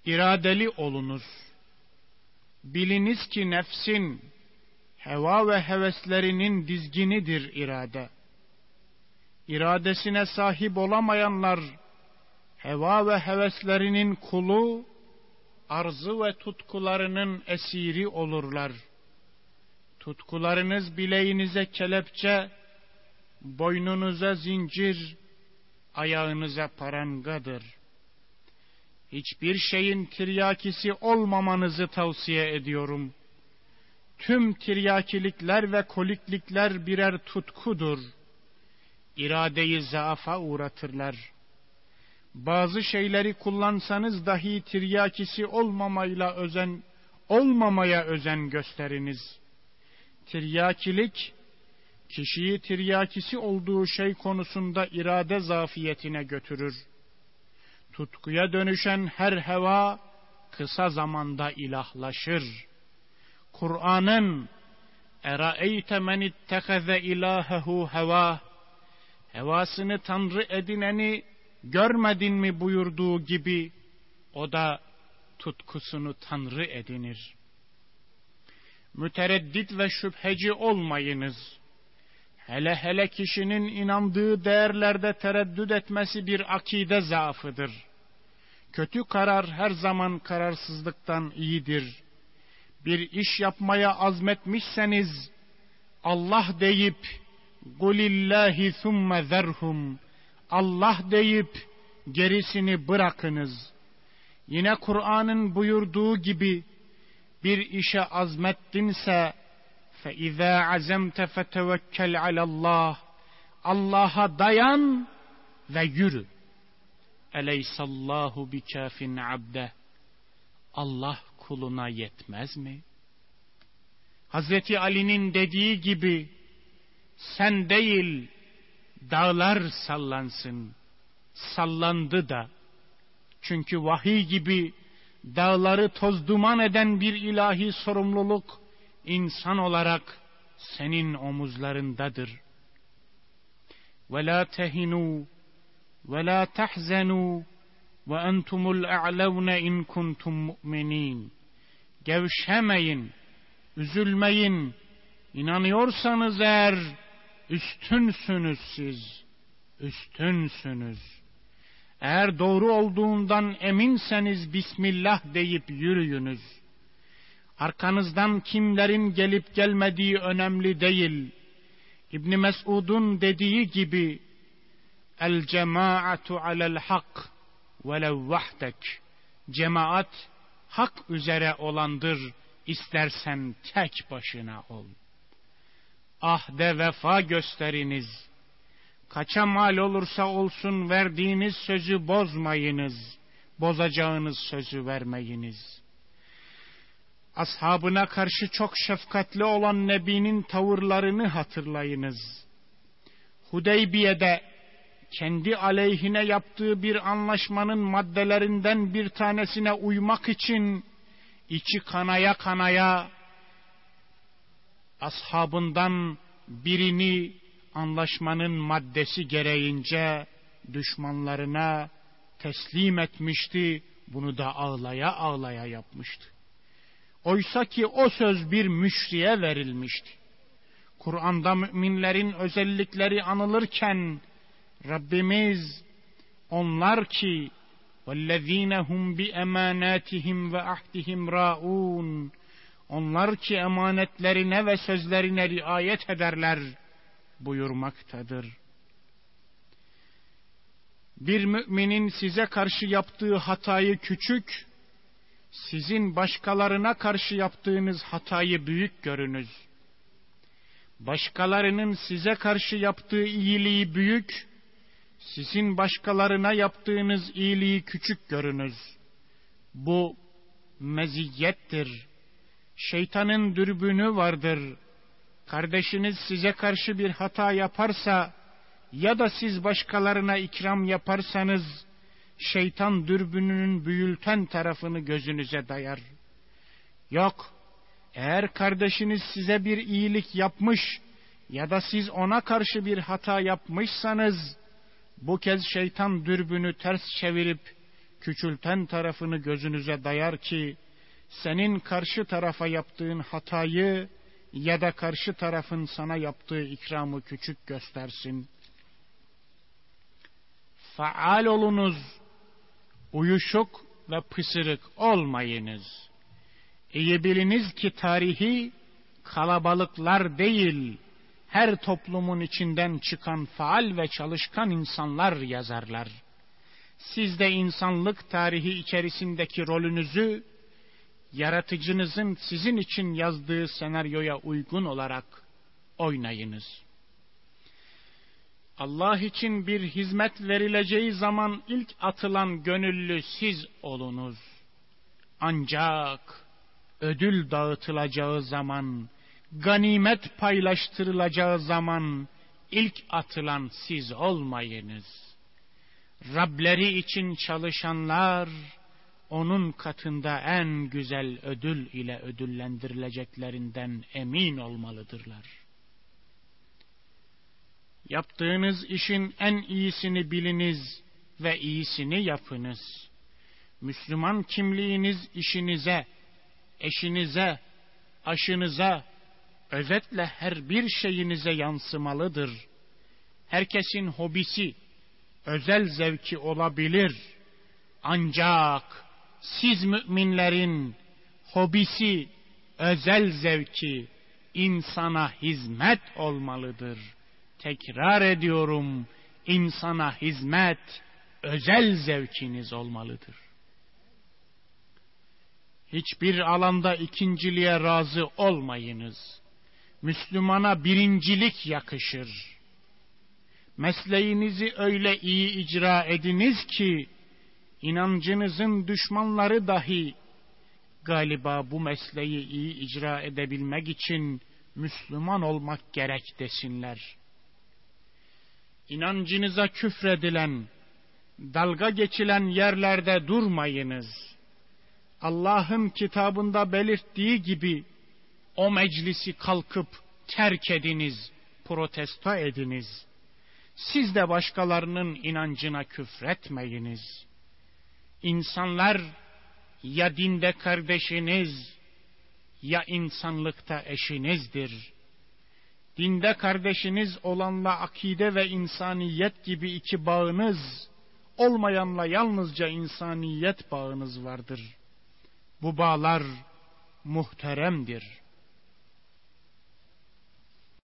İradeli olunuz. Biliniz ki nefsin, heva ve heveslerinin dizginidir irade. İradesine sahip olamayanlar, heva ve heveslerinin kulu, arzu ve tutkularının esiri olurlar. Tutkularınız bileğinize kelepçe, boynunuza zincir, ayağınıza parangadır. Hiçbir şeyin tiryakisi olmamanızı tavsiye ediyorum. Tüm tiryakilikler ve koliklikler birer tutkudur. İradeyi zaafa uğratırlar. Bazı şeyleri kullansanız dahi tiryakisi olmamaya özen gösteriniz. Tiryakilik, kişiyi tiryakisi olduğu şey konusunda irade zafiyetine götürür. Tutkuya dönüşen her heva kısa zamanda ilahlaşır. Kur'an'ın "Eraeyte men ittehaze ilahehu heva" hevasını tanrı edineni görmedin mi buyurduğu gibi o da tutkusunu tanrı edinir. Mütereddit ve şüpheci olmayınız. Hele kişinin inandığı değerlerde tereddüt etmesi bir akide zaafıdır. Kötü karar her zaman kararsızlıktan iyidir. Bir iş yapmaya azmetmişseniz Allah deyip "Kulillahi thumme zerhum" Allah deyip gerisini bırakınız. Yine Kur'an'ın buyurduğu gibi bir işe azmettinse فَاِذَا عَزَمْتَ فَتَوَكَّلْ عَلَى اللّٰهِ Allah'a dayan ve yürü. اَلَيْسَ اللّٰهُ بِكَافٍ عَبْدَهِ Allah kuluna yetmez mi? Hazreti Ali'nin dediği gibi sen değil dağlar sallansın. Sallandı da. Çünkü vahiy gibi dağları toz duman eden bir ilahi sorumluluk insan olarak senin omuzlarındadır. وَلَا تَهِنُوا وَلَا تَحْزَنُوا وَاَنْتُمُ الْاَعْلَوْنَ اِنْ كُنْتُمْ مُؤْمِنِينَ Gevşemeyin, üzülmeyin. İnanıyorsanız eğer üstünsünüz siz. Üstünsünüz. Eğer doğru olduğundan eminseniz Bismillah deyip yürüyünüz. Arkanızdan kimlerin gelip gelmediği önemli değil. İbn Mes'ud'un dediği gibi el cemaatu alel hak velev vahdek. Cemaat hak üzere olandır, istersen tek başına ol. Ahde vefa gösteriniz. Kaça mal olursa olsun verdiğiniz sözü bozmayınız. Bozacağınız sözü vermeyiniz. Ashabına karşı çok şefkatli olan Nebi'nin tavırlarını hatırlayınız. Hudeybiye'de kendi aleyhine yaptığı bir anlaşmanın maddelerinden bir tanesine uymak için içi kanaya kanaya ashabından birini anlaşmanın maddesi gereğince düşmanlarına teslim etmişti. Bunu da ağlaya ağlaya yapmıştı. Oysa ki o söz bir müşriye verilmişti. Kur'an'da müminlerin özellikleri anılırken Rabbimiz onlar ki وَالَّذ۪ينَ هُمْ بِاَمَانَاتِهِمْ وَاَحْدِهِمْ رَاءُونَ onlar ki emanetlerine ve sözlerine riayet ederler buyurmaktadır. Bir müminin size karşı yaptığı hatayı küçük, sizin başkalarına karşı yaptığınız hatayı büyük görünüz. Başkalarının size karşı yaptığı iyiliği büyük, sizin başkalarına yaptığınız iyiliği küçük görünüz. Bu meziyettir. Şeytanın dürbünü vardır. Kardeşiniz size karşı bir hata yaparsa ya da siz başkalarına ikram yaparsanız şeytan dürbününün büyülten tarafını gözünüze dayar. Yok, eğer kardeşiniz size bir iyilik yapmış ya da siz ona karşı bir hata yapmışsanız bu kez şeytan dürbünü ters çevirip küçülten tarafını gözünüze dayar ki, senin karşı tarafa yaptığın hatayı ya da karşı tarafın sana yaptığı ikramı küçük göstersin. Faal olunuz, uyuşuk ve pısırık olmayınız. İyi biliniz ki tarihi kalabalıklar değil, her toplumun içinden çıkan faal ve çalışkan insanlar yazarlar. Siz de insanlık tarihi içerisindeki rolünüzü, yaratıcınızın sizin için yazdığı senaryoya uygun olarak oynayınız. Allah için bir hizmet verileceği zaman ilk atılan gönüllü siz olunuz. Ancak ödül dağıtılacağı zaman, ganimet paylaştırılacağı zaman ilk atılan siz olmayınız. Rableri için çalışanlar, onun katında en güzel ödül ile ödüllendirileceklerinden emin olmalıdırlar. Yaptığınız işin en iyisini biliniz ve iyisini yapınız. Müslüman kimliğiniz işinize, eşinize, aşınıza, özetle her bir şeyinize yansımalıdır. Herkesin hobisi, özel zevki olabilir. Ancak siz müminlerin hobisi, özel zevki insana hizmet olmalıdır. Tekrar ediyorum, insana hizmet özel zevkiniz olmalıdır. Hiçbir alanda ikinciliğe razı olmayınız. Müslümana birincilik yakışır. Mesleğinizi öyle iyi icra ediniz ki, inancınızın düşmanları dahi galiba bu mesleği iyi icra edebilmek için Müslüman olmak gerek desinler. İnancınıza küfredilen, dalga geçilen yerlerde durmayınız. Allah'ın kitabında belirttiği gibi o meclisi kalkıp terk ediniz, protesto ediniz. Siz de başkalarının inancına küfretmeyiniz. İnsanlar ya dinde kardeşiniz ya insanlıkta eşinizdir. Dinde kardeşiniz olanla akide ve insaniyet gibi iki bağınız, olmayanla yalnızca insaniyet bağınız vardır. Bu bağlar muhteremdir.